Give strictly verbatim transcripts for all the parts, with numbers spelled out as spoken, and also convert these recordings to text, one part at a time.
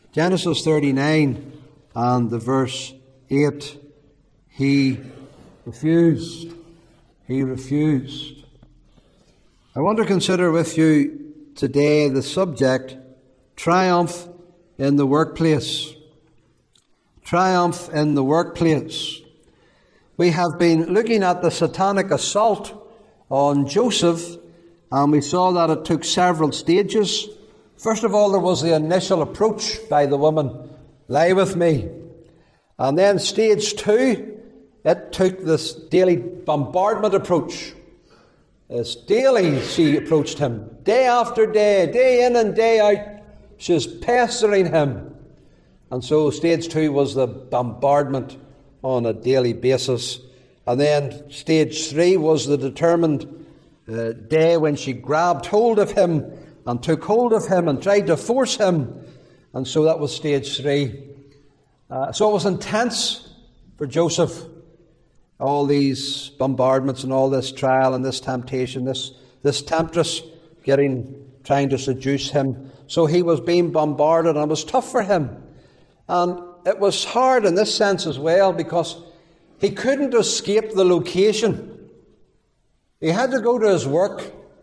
Genesis thirty-nine and the verse eight. He refused. He refused. I want to consider with you today the subject, triumph in the workplace. Triumph in the workplace. We have been looking at the satanic assault on Joseph, and we saw that it took several stages. First of all, there was the initial approach by the woman, lie with me. And then stage two, it took this daily bombardment approach. As daily she approached him, day after day, day in and day out, she was pestering him. And so stage two was the bombardment on a daily basis. And then stage three was the determined uh, day when she grabbed hold of him and took hold of him and tried to force him. And so that was stage three. Uh, so it was intense for Joseph. All these bombardments and all this trial and this temptation, this, this temptress getting, trying to seduce him. So he was being bombarded, and it was tough for him. And it was hard in this sense as well, because he couldn't escape the location. He had to go to his work.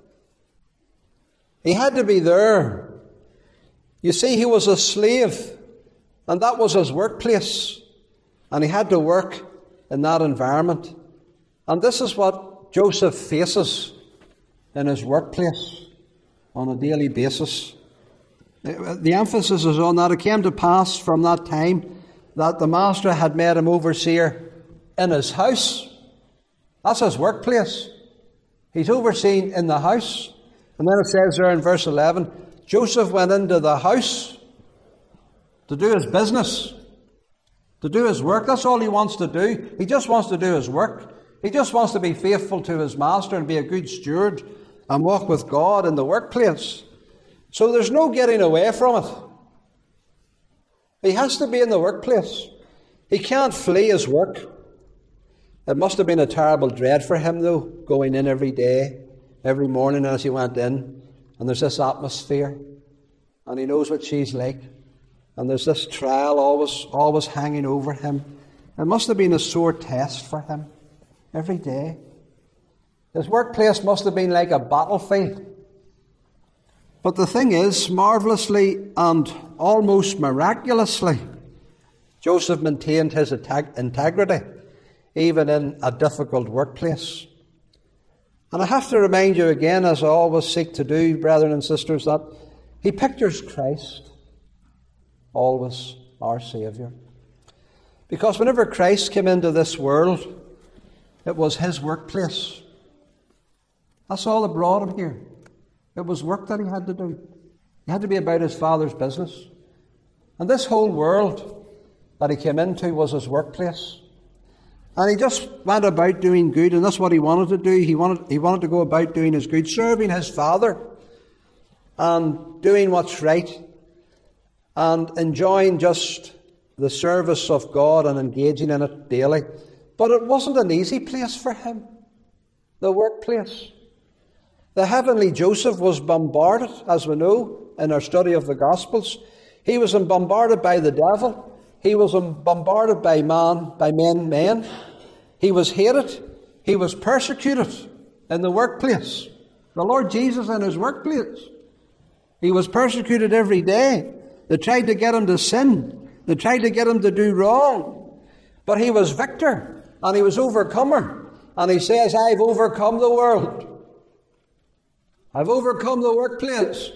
He had to be there. You see, he was a slave, and that was his workplace. And he had to work in that environment. And this is what Joseph faces in his workplace on a daily basis. The emphasis is on that. It came to pass from that time that the master had made him overseer in his house. That's his workplace. He's overseen in the house. And then it says there in verse eleven, Joseph went into the house to do his business, to do his work. That's all he wants to do. He just wants to do his work. He just wants to be faithful to his master and be a good steward and walk with God in the workplace. So there's no getting away from it. He has to be in the workplace. He can't flee his work. It must have been a terrible dread for him, though, going in every day, every morning as he went in. And there's this atmosphere, and he knows what she's like. And there's this trial always, always hanging over him. It must have been a sore test for him every day. His workplace must have been like a battlefield. But the thing is, marvellously and almost miraculously, Joseph maintained his integrity, even in a difficult workplace. And I have to remind you again, as I always seek to do, brethren and sisters, that he pictures Christ, always our Saviour. Because whenever Christ came into this world, it was his workplace. That's all that brought him here. It was work that he had to do. He had to be about his Father's business. And this whole world that he came into was his workplace. And he just went about doing good, and that's what he wanted to do. He wanted, he wanted to go about doing his good, serving his Father, and doing what's right, and enjoying just the service of God and engaging in it daily. But it wasn't an easy place for him, the workplace. The heavenly Joseph was bombarded, as we know in our study of the Gospels. He was bombarded by the devil. He was bombarded by man, by men, men. He was hated. He was persecuted in the workplace. The Lord Jesus in his workplace. He was persecuted every day. They tried to get him to sin. They tried to get him to do wrong. But he was victor, and he was overcomer. And he says, I've overcome the world. I've overcome the workplace.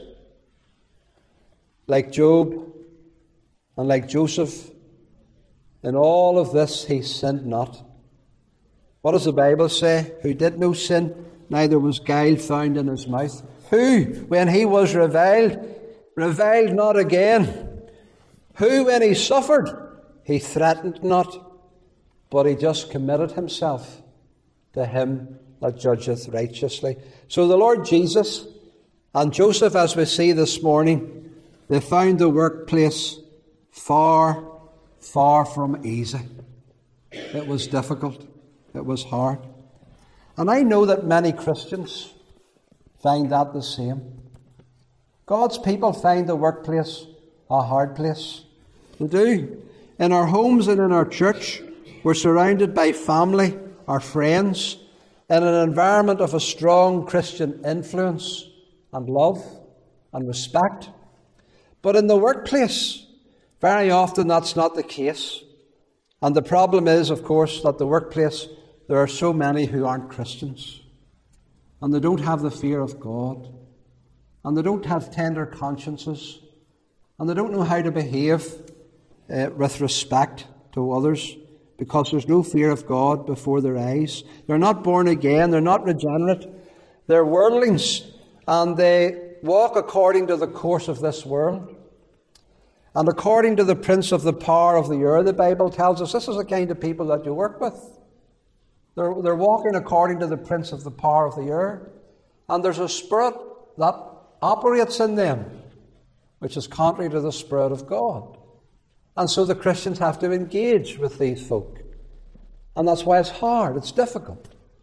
Like Job and like Joseph, in all of this he sinned not. What does the Bible say? Who did no sin, neither was guile found in his mouth. Who, when he was reviled, reviled not again. Who, when he suffered, he threatened not, but he just committed himself to him that judgeth righteously. So the Lord Jesus and Joseph, as we see this morning, they found the workplace far, far from easy. It was difficult. It was hard. And I know that many Christians find that the same. God's people find the workplace a hard place. We do. In our homes and in our church, we're surrounded by family, our friends, in an environment of a strong Christian influence and love and respect. But in the workplace, very often that's not the case. And the problem is, of course, that the workplace, there are so many who aren't Christians. And they don't have the fear of God. And they don't have tender consciences. And they don't know how to behave uh, with respect to others, because there's no fear of God before their eyes. They're not born again. They're not regenerate. They're worldlings. And they walk according to the course of this world. And according to the prince of the power of the air, the Bible tells us this is the kind of people that you work with. They're, they're walking according to the prince of the power of the air. And there's a spirit that operates in them, which is contrary to the Spirit of God. And so the Christians have to engage with these folk. And that's why it's hard, it's difficult.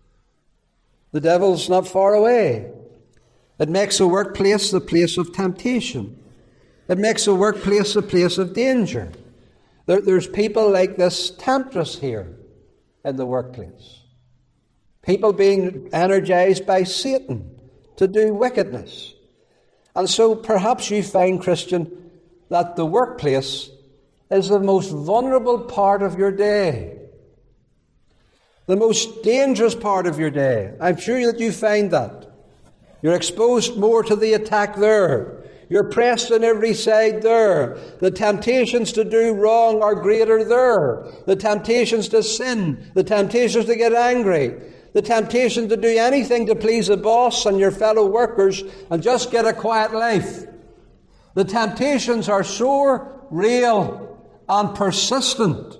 The devil's not far away. It makes a workplace the place of temptation. It makes a workplace a place of danger. There, there's people like this temptress here in the workplace. People being energized by Satan to do wickedness. And so perhaps you find, Christian, that the workplace is the most vulnerable part of your day. The most dangerous part of your day. I'm sure that you find that. You're exposed more to the attack there. You're pressed on every side there. The temptations to do wrong are greater there. The temptations to sin. The temptations to get angry. The temptation to do anything to please the boss and your fellow workers and just get a quiet life. The temptations are so real and persistent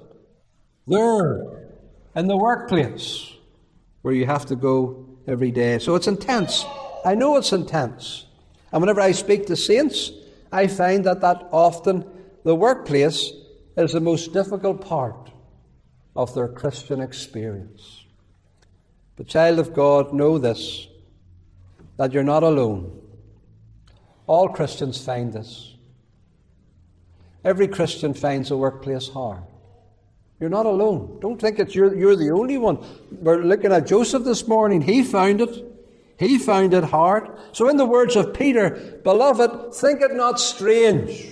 there in the workplace where you have to go every day. So it's intense. I know it's intense. And whenever I speak to saints, I find that that often the workplace is the most difficult part of their Christian experience. But child of God, know this, that you're not alone. All Christians find this. Every Christian finds the workplace hard. You're not alone. Don't think it's you're, you're the only one. We're looking at Joseph this morning. He found it. He found it hard. So in the words of Peter, beloved, think it not strange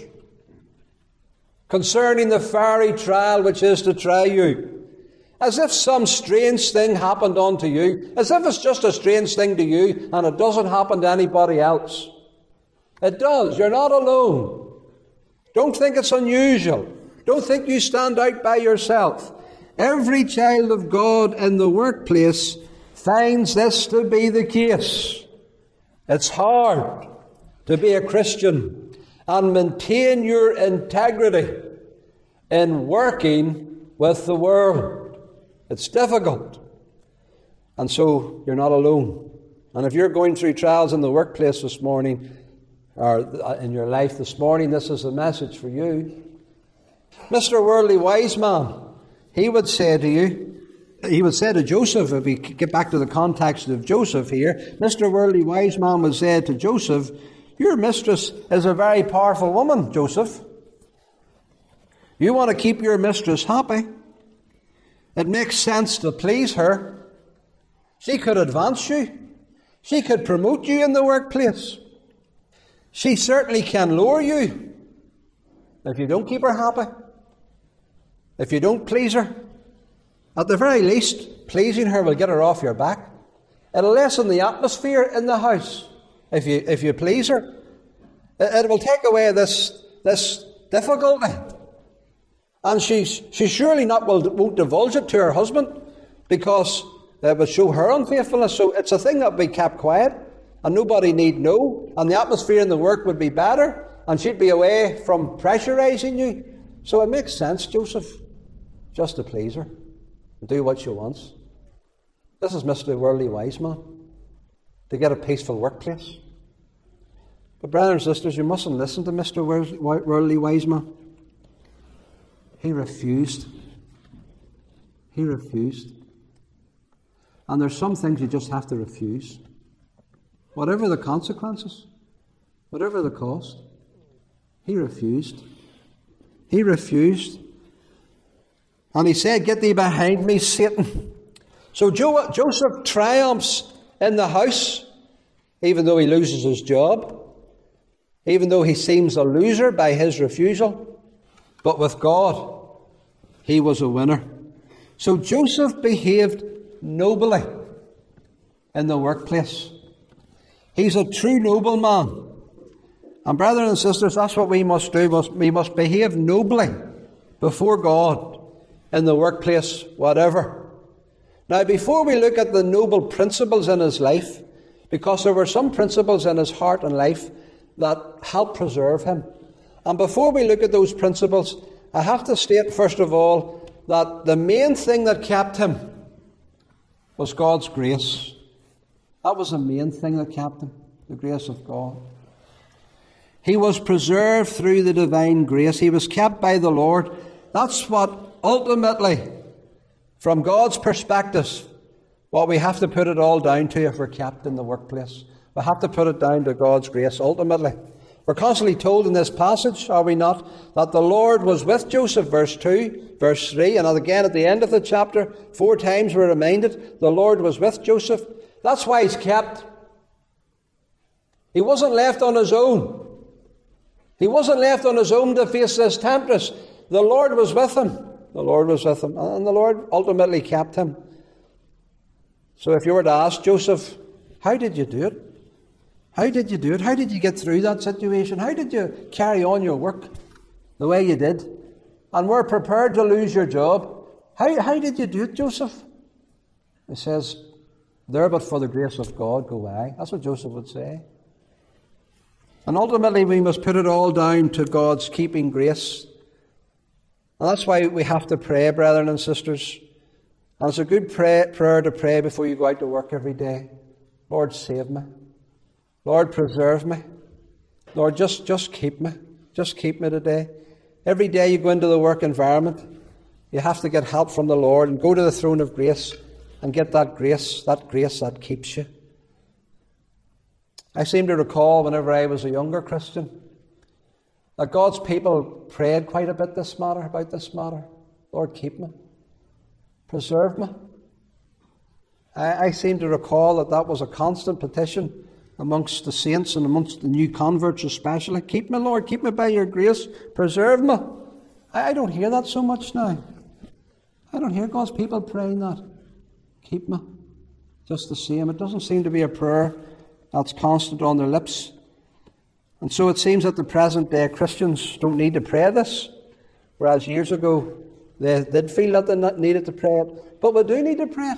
concerning the fiery trial which is to try you, as if some strange thing happened unto you, as if it's just a strange thing to you and it doesn't happen to anybody else. It does. You're not alone. Don't think it's unusual. Don't think you stand out by yourself. Every child of God in the workplace finds this to be the case. It's hard to be a Christian and maintain your integrity in working with the world. It's difficult. And so you're not alone. And if you're going through trials in the workplace this morning, or in your life this morning, this is a message for you. Mister Worldly Wise Man, he would say to you, he would say to Joseph, if we get back to the context of Joseph here, Mister Worldly Wise Man would say to Joseph, your mistress is a very powerful woman, Joseph. You want to keep your mistress happy. It makes sense to please her. She could advance you. She could promote you in the workplace. She certainly can lower you if you don't keep her happy, if you don't please her. At the very least, pleasing her will get her off your back. It'll lessen the atmosphere in the house if you if you please her. It, it will take away this this difficulty. And she she surely not will won't divulge it to her husband because it would show her unfaithfulness. So it's a thing that would be kept quiet and nobody need know. And the atmosphere in the work would be better and she'd be away from pressurizing you. So it makes sense, Joseph, just to please her. Do what she wants. This is Mister Worldly Wise Man, to get a peaceful workplace. But brothers and sisters, you mustn't listen to Mister Worldly Wise Man. He refused. He refused. And there's some things you just have to refuse. Whatever the consequences, whatever the cost. He refused. He refused. And he said, "Get thee behind me, Satan." So jo- Joseph triumphs in the house, even though he loses his job, even though he seems a loser by his refusal. But with God, he was a winner. So Joseph behaved nobly in the workplace. He's a true nobleman. And brethren and sisters, that's what we must do. We must behave nobly before God in the workplace, whatever. Now, before we look at the noble principles in his life, because there were some principles in his heart and life that helped preserve him. And before we look at those principles, I have to state, first of all, that the main thing that kept him was God's grace. That was the main thing that kept him, the grace of God. He was preserved through the divine grace. He was kept by the Lord. That's what ultimately, from God's perspective, what we have to put it all down to if we're kept in the workplace. We have to put it down to God's grace ultimately. We're constantly told in this passage, are we not, that the Lord was with Joseph, verse two, verse three, and again at the end of the chapter, four times we're reminded the Lord was with Joseph. That's why he's kept. He wasn't left on his own. He wasn't left on his own to face this temptress. The Lord was with him. The Lord was with him. And the Lord ultimately kept him. So if you were to ask Joseph, how did you do it? How did you do it? How did you get through that situation? How did you carry on your work the way you did? And were prepared to lose your job. How, how did you do it, Joseph? He says, there but for the grace of God go I. That's what Joseph would say. And ultimately we must put it all down to God's keeping grace. And that's why we have to pray, brethren and sisters. And it's a good pray, prayer to pray before you go out to work every day. Lord, save me. Lord, preserve me. Lord, just, just keep me. Just keep me today. Every day you go into the work environment, you have to get help from the Lord and go to the throne of grace and get that grace, that grace that keeps you. I seem to recall whenever I was a younger Christian that God's people prayed quite a bit this matter, about this matter. Lord, keep me. Preserve me. I, I seem to recall that that was a constant petition amongst the saints and amongst the new converts especially. Keep me, Lord. Keep me by your grace. Preserve me. I, I don't hear that so much now. I don't hear God's people praying that. Keep me. Just the same. It doesn't seem to be a prayer that's constant on their lips. And so it seems that the present day Christians don't need to pray this, whereas years ago they did feel that they needed to pray it. But we do need to pray it.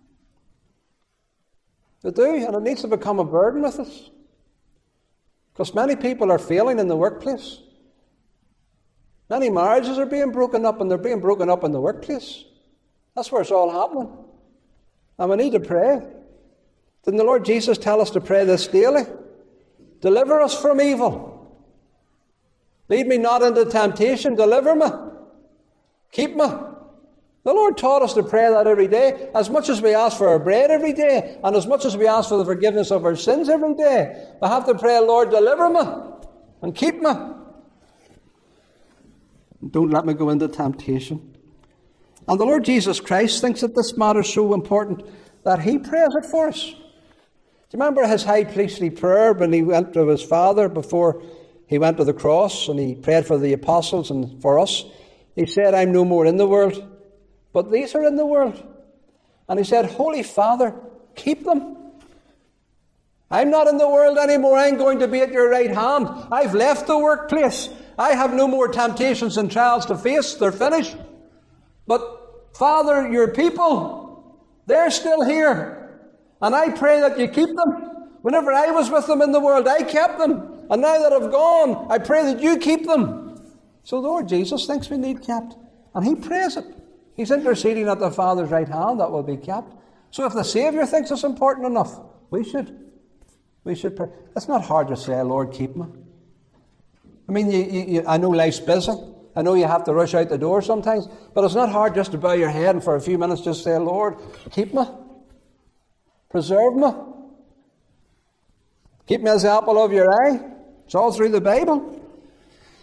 We do, and it needs to become a burden with us. Because many people are failing in the workplace. Many marriages are being broken up, and they're being broken up in the workplace. That's where it's all happening. And we need to pray. Didn't the Lord Jesus tell us to pray this daily? Deliver us from evil. Lead me not into temptation. Deliver me. Keep me. The Lord taught us to pray that every day, as much as we ask for our bread every day, and as much as we ask for the forgiveness of our sins every day. We have to pray, Lord, deliver me and keep me. Don't let me go into temptation. And the Lord Jesus Christ thinks that this matter is so important that He prays it for us. Do you remember His high priestly prayer when He went to His Father before He went to the cross, and He prayed for the apostles and for us? He said, I'm no more in the world, but these are in the world. And He said, Holy Father, keep them. I'm not in the world anymore. I'm going to be at your right hand. I've left the workplace. I have no more temptations and trials to face. They're finished. But Father, your people, they're still here. And I pray that you keep them. Whenever I was with them in the world, I kept them. And now that I've gone, I pray that you keep them. So the Lord Jesus thinks we need kept. And He prays it. He's interceding at the Father's right hand that will be kept. So if the Saviour thinks it's important enough, we should. We should pray. It's not hard to say, Lord, keep me. I mean, you, you, I know life's busy. I know you have to rush out the door sometimes. But it's not hard just to bow your head and for a few minutes just say, Lord, keep me. Preserve me. Keep me as the apple of your eye. It's all through the Bible.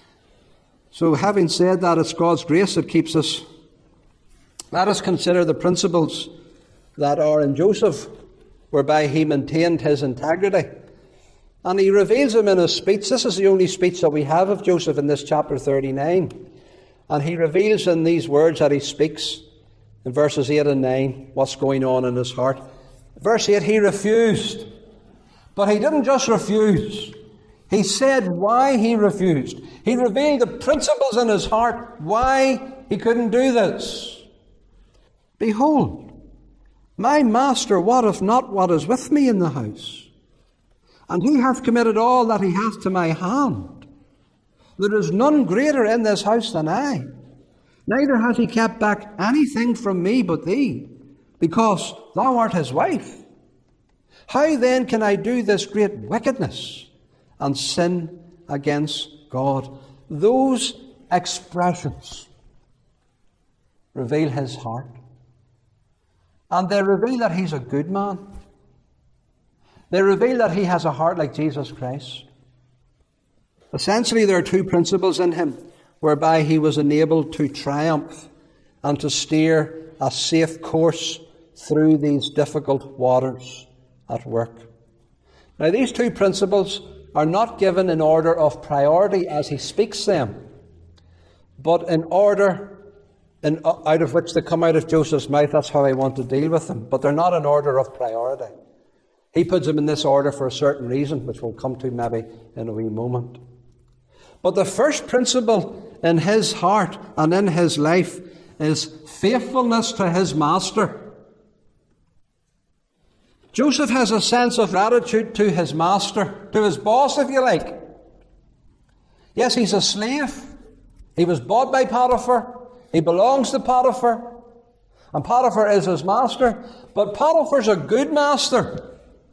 So having said that, it's God's grace that keeps us. Let us consider the principles that are in Joseph, whereby he maintained his integrity. And he reveals them in his speech. This is the only speech that we have of Joseph in this chapter thirty-nine. And he reveals in these words that he speaks in verses eight and nine what's going on in his heart. Verse eight, he refused. But he didn't just refuse. He said why he refused. He revealed the principles in his heart why he couldn't do this. Behold, my master wotteth not what is with me in the house, and he hath committed all that he hath to my hand. There is none greater in this house than I. Neither has he kept back anything from me but thee, because thou art his wife. How then can I do this great wickedness and sin against God? Those expressions reveal his heart. And they reveal that he's a good man. They reveal that he has a heart like Jesus Christ. Essentially, there are two principles in him whereby he was enabled to triumph and to steer a safe course through these difficult waters at work. Now, these two principles are not given in order of priority as he speaks them, but in order in, out of which they come out of Joseph's mouth. That's how I want to deal with them. But they're not in order of priority. He puts them in this order for a certain reason, which we'll come to maybe in a wee moment. But the first principle in his heart and in his life is faithfulness to his master. Joseph has a sense of gratitude to his master, to his boss, if you like. Yes, he's a slave. He was bought by Potiphar. He belongs to Potiphar. And Potiphar is his master. But Potiphar's a good master.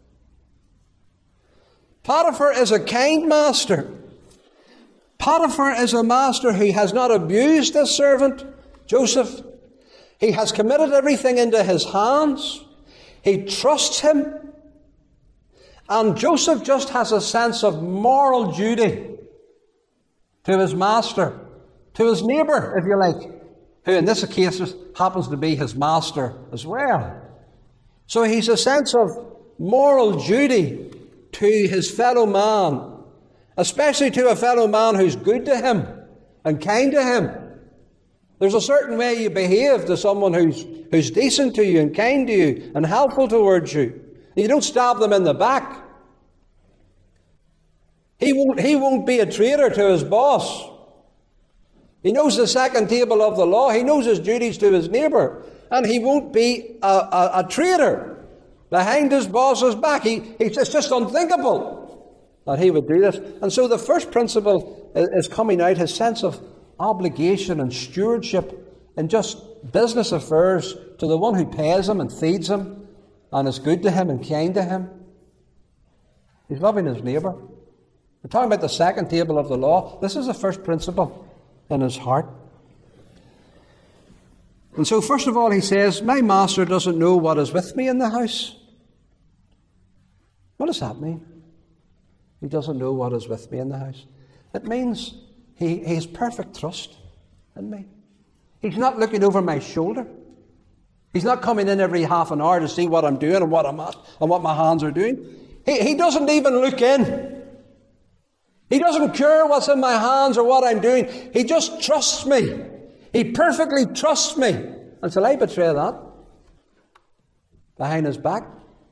Potiphar is a kind master. Potiphar is a master who has not abused his servant, Joseph. He has committed everything into his hands. He trusts him. And Joseph just has a sense of moral duty to his master, to his neighbour, if you like, who in this case happens to be his master as well. So he's a sense of moral duty to his fellow man, especially to a fellow man who's good to him and kind to him. There's a certain way you behave to someone who's, who's decent to you and kind to you and helpful towards you. You don't stab them in the back. He won't, he won't be a traitor to his boss. He knows the second table of the law. He knows his duties to his neighbour. And he won't be a, a, a traitor behind his boss's back. He, it's just unthinkable that he would do this. And so the first principle is coming out, his sense of obligation and stewardship in just business affairs to the one who pays him and feeds him and is good to him and kind to him. He's loving his neighbour. We're talking about the second table of the law. This is the first principle in his heart. And so first of all he says, my master doesn't know what is with me in the house. What does that mean? He doesn't know what is with me in the house. It means he, he has perfect trust in me. He's not looking over my shoulder. He's not coming in every half an hour to see what I'm doing and what I'm at and what my hands are doing. He, he doesn't even look in. He doesn't care what's in my hands or what I'm doing. He just trusts me. He perfectly trusts me. Until I betray that behind his back.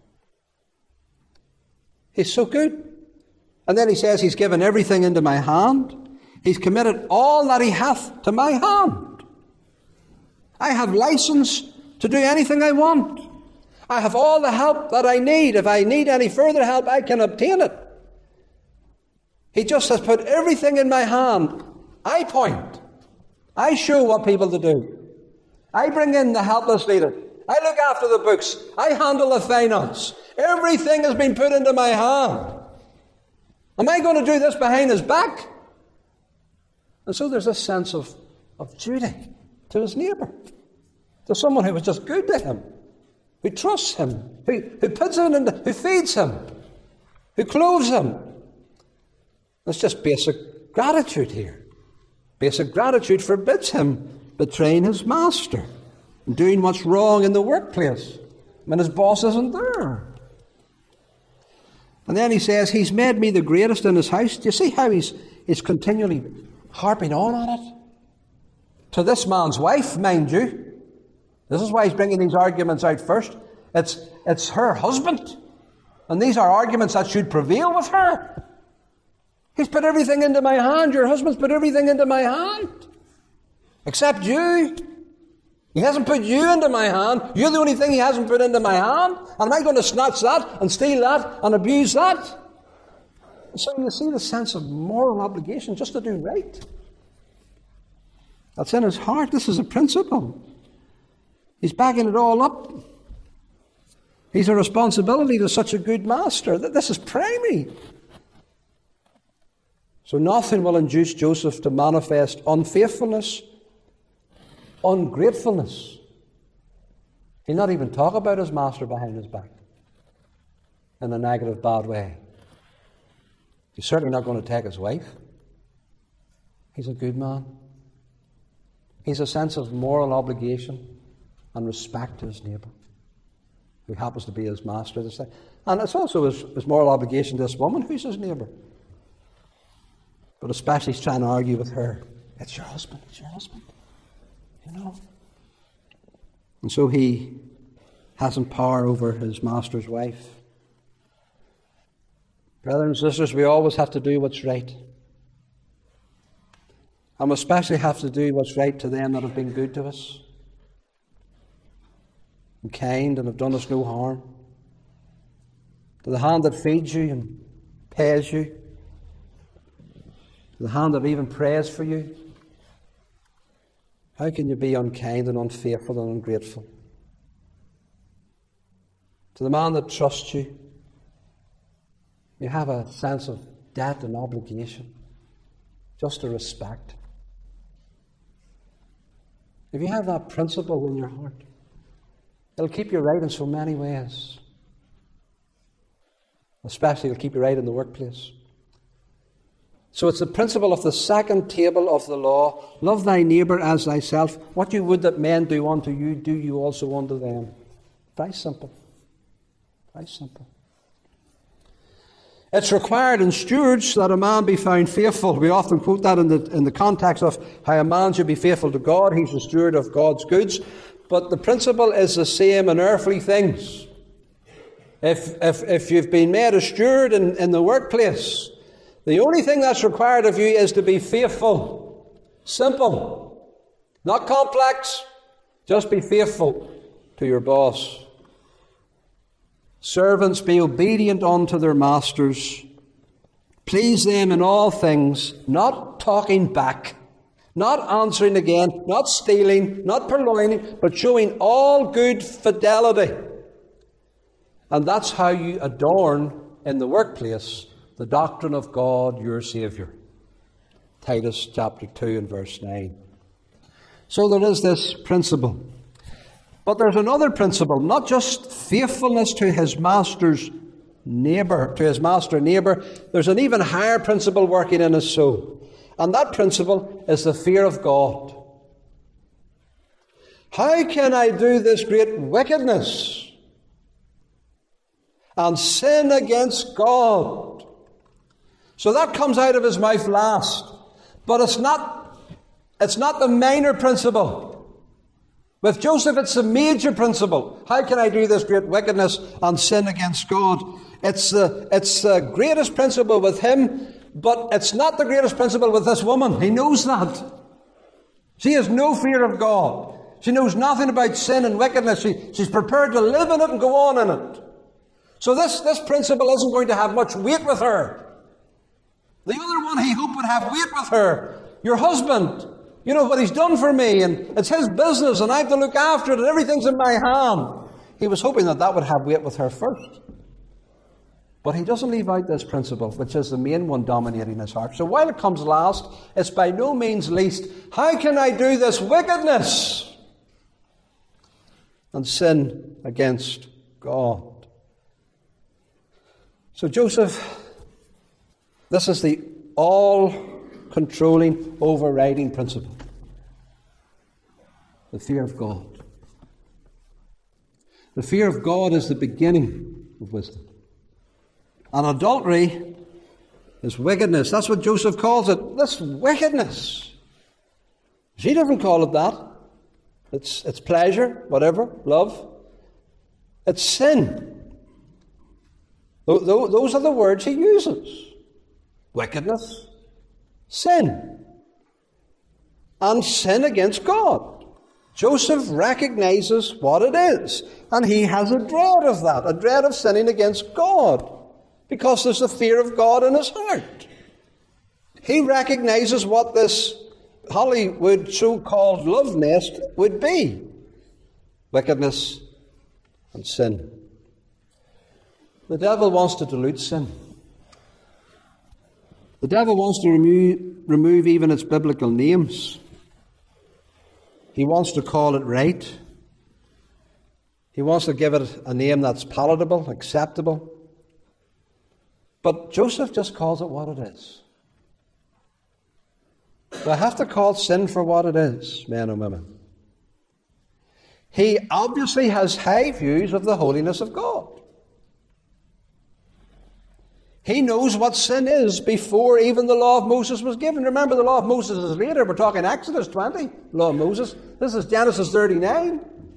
He's so good. And then he says he's given everything into my hand. He's committed all that he hath to my hand. I have license to do anything I want. I have all the help that I need. If I need any further help, I can obtain it. He just has put everything in my hand. I point. I show what people to do. I bring in the helpless needed. I look after the books. I handle the finance. Everything has been put into my hand. Am I going to do this behind his back? And so there's a sense of, of duty to his neighbour, to someone who was just good to him, who trusts him, who, who puts him in, the, who feeds him, who clothes him. There's just basic gratitude here. Basic gratitude forbids him betraying his master and doing what's wrong in the workplace when his boss isn't there. And then he says, he's made me the greatest in his house. Do you see how he's, he's continually harping on on it? To this man's wife, mind you. This is why he's bringing these arguments out first. It's, it's her husband. And these are arguments that should prevail with her. He's put everything into my hand. Your husband's put everything into my hand. Except you. He hasn't put you into my hand. You're the only thing he hasn't put into my hand. And am I going to snatch that and steal that and abuse that? So you see the sense of moral obligation just to do right. That's in his heart. This is a principle. He's backing it all up. He's a responsibility to such a good master. This is primary. So nothing will induce Joseph to manifest unfaithfulness, ungratefulness. He'll not even talk about his master behind his back in a negative, bad way. He's certainly not going to take his wife. He's a good man. He's a sense of moral obligation and respect to his neighbour, who happens to be his master. And it's also his, his moral obligation to this woman who's his neighbour. But especially he's trying to argue with her. It's your husband, it's your husband. You know. And so he hasn't power over his master's wife. Brothers and sisters, we always have to do what's right. And we especially have to do what's right to them that have been good to us, and kind, and have done us no harm. To the hand that feeds you and pays you, to the hand that even prays for you. How can you be unkind and unfaithful and ungrateful? To the man that trusts you, you have a sense of debt and obligation, just to respect. If you have that principle in your heart, it'll keep you right in so many ways. Especially it'll keep you right in the workplace. So it's the principle of the second table of the law. Love thy neighbour as thyself. What you would that men do unto you, do you also unto them. Very simple. Very simple. It's required in stewards that a man be found faithful. We often quote that in the, in the context of how a man should be faithful to God. He's a steward of God's goods. But the principle is the same in earthly things. If, if, if you've been made a steward in, in the workplace, the only thing that's required of you is to be faithful. Simple. Not complex. Just be faithful to your boss. Servants, be obedient unto their masters. Please them in all things, not talking back, not answering again, not stealing, not purloining, but showing all good fidelity. And that's how you adorn in the workplace the doctrine of God, your Saviour. Titus chapter two and verse nine. So there is this principle. But there's another principle, not just faithfulness to his master's neighbour, to his master neighbour. There's an even higher principle working in his soul. And that principle is the fear of God. How can I do this great wickedness and sin against God? So that comes out of his mouth last. But it's not, it's not the minor principle. With Joseph, it's the major principle. How can I do this great wickedness and sin against God? It's the, it's the greatest principle with him, but it's not the greatest principle with this woman. He knows that. She has no fear of God. She knows nothing about sin and wickedness. She, she's prepared to live in it and go on in it. So this, this principle isn't going to have much weight with her. The other one he hoped would have weight with her. Your husband, you know what he's done for me, and it's his business, and I have to look after it, and everything's in my hand. He was hoping that that would have weight with her first. But he doesn't leave out this principle, which is the main one dominating his heart. So while it comes last, it's by no means least, how can I do this wickedness and sin against God? So Joseph, this is the all controlling, overriding principle. The fear of God. The fear of God is the beginning of wisdom. And adultery is wickedness. That's what Joseph calls it. This wickedness. She doesn't call it that. It's, it's pleasure, whatever, love. It's sin. Those are the words he uses. Wickedness, sin, and sin against God. Joseph recognizes what it is, and he has a dread of that, a dread of sinning against God, because there's a fear of God in his heart. He recognizes what this Hollywood so-called love nest would be. Wickedness and sin. The devil wants to dilute sin. The devil wants to remove, remove even its biblical names. He wants to call it right. He wants to give it a name that's palatable, acceptable. But Joseph just calls it what it is. We have to call sin for what it is, men and women. He obviously has high views of the holiness of God. He knows what sin is before even the law of Moses was given. Remember, the law of Moses is later. We're talking Exodus twenty, law of Moses. This is Genesis thirty-nine.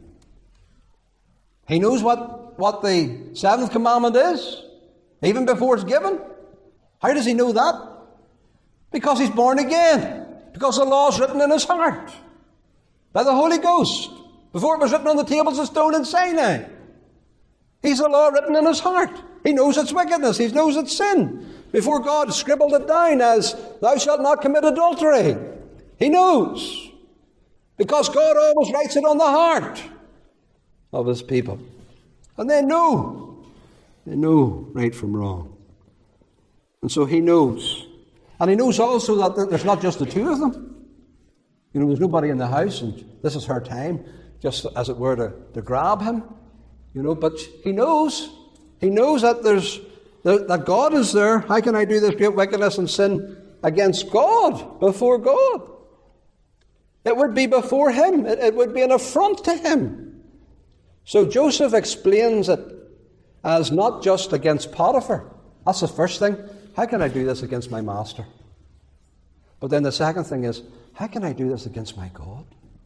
He knows what, what the seventh commandment is, even before it's given. How does he know that? Because he's born again. Because the law is written in his heart by the Holy Ghost. Before it was written on the tables of stone in Sinai. He's the law written in his heart. He knows it's wickedness. He knows it's sin. Before God scribbled it down as, thou shalt not commit adultery. He knows. Because God always writes it on the heart of his people. And they know. They know right from wrong. And so he knows. And he knows also that there's not just the two of them. You know, there's nobody in the house, and this is her time, just as it were, to, to grab him. You know, but he knows. He knows that there's that God is there. How can I do this great wickedness and sin against God, before God? It would be before him. It, it would be an affront to him. So Joseph explains it as not just against Potiphar. That's the first thing. How can I do this against my master? But then the second thing is, how can I do this against my God?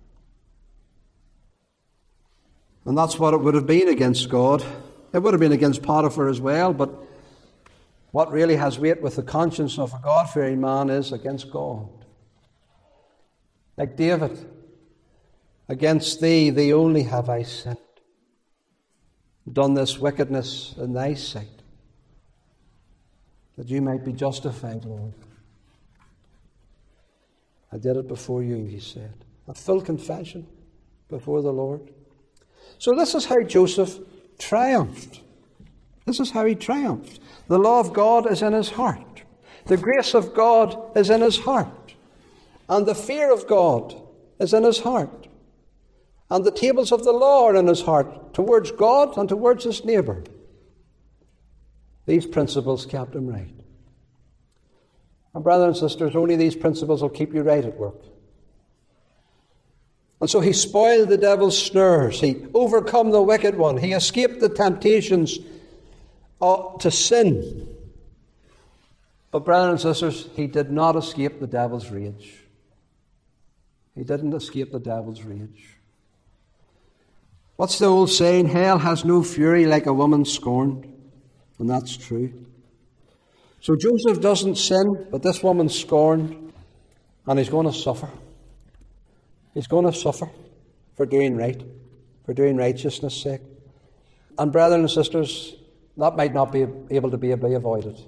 And that's what it would have been against God. It would have been against Potiphar as well, but what really has weight with the conscience of a God-fearing man is against God. Like David, against thee, thee only have I sinned, done this wickedness in thy sight, that you might be justified, Lord. I did it before you, he said. A full confession before the Lord. So this is how Joseph triumphed. This is how he triumphed. The law of God is in his heart. The grace of God is in his heart. And the fear of God is in his heart. And the tables of the law are in his heart, towards God and towards his neighbour. These principles kept him right. And brothers and sisters, only these principles will keep you right at work. And so he spoiled the devil's snares. He overcome the wicked one. He escaped the temptations uh, to sin. But brothers and sisters, he did not escape the devil's rage. He didn't escape the devil's rage. What's the old saying? Hell has no fury like a woman scorned. And that's true. So Joseph doesn't sin, but this woman's scorned, and he's going to suffer. He's going to suffer for doing right, for doing righteousness' sake. And brothers and sisters, that might not be able to be avoided.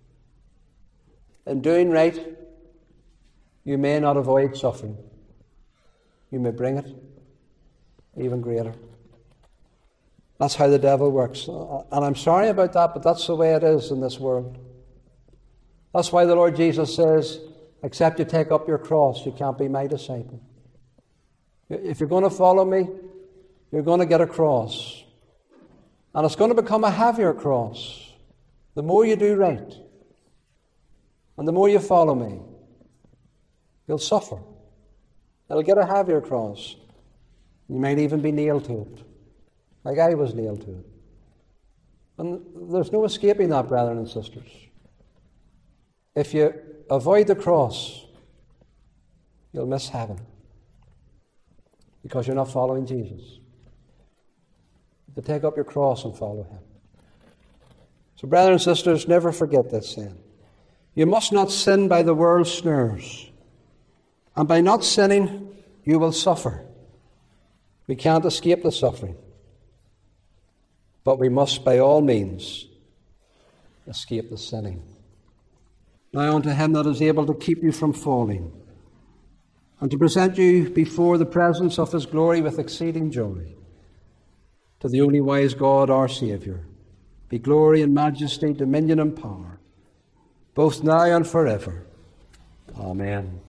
In doing right, you may not avoid suffering. You may bring it even greater. That's how the devil works. And I'm sorry about that, but that's the way it is in this world. That's why the Lord Jesus says, except you take up your cross, you can't be my disciple. If you're going to follow me, you're going to get a cross. And it's going to become a heavier cross. The more you do right, and the more you follow me, You'll suffer. It'll get a heavier cross. You might even be nailed to it, like I was nailed to it. And there's no escaping that, brethren and sisters. If you avoid the cross, you'll miss heaven, because you're not following Jesus. To take up your cross and follow him. So, brethren and sisters, never forget this then. You must not sin by the world's snares. And by not sinning, you will suffer. We can't escape the suffering. But we must, by all means, escape the sinning. Now unto him that is able to keep you from falling, and to present you before the presence of his glory with exceeding joy. To the only wise God, our Saviour, be glory and majesty, dominion and power, both now and forever. Amen.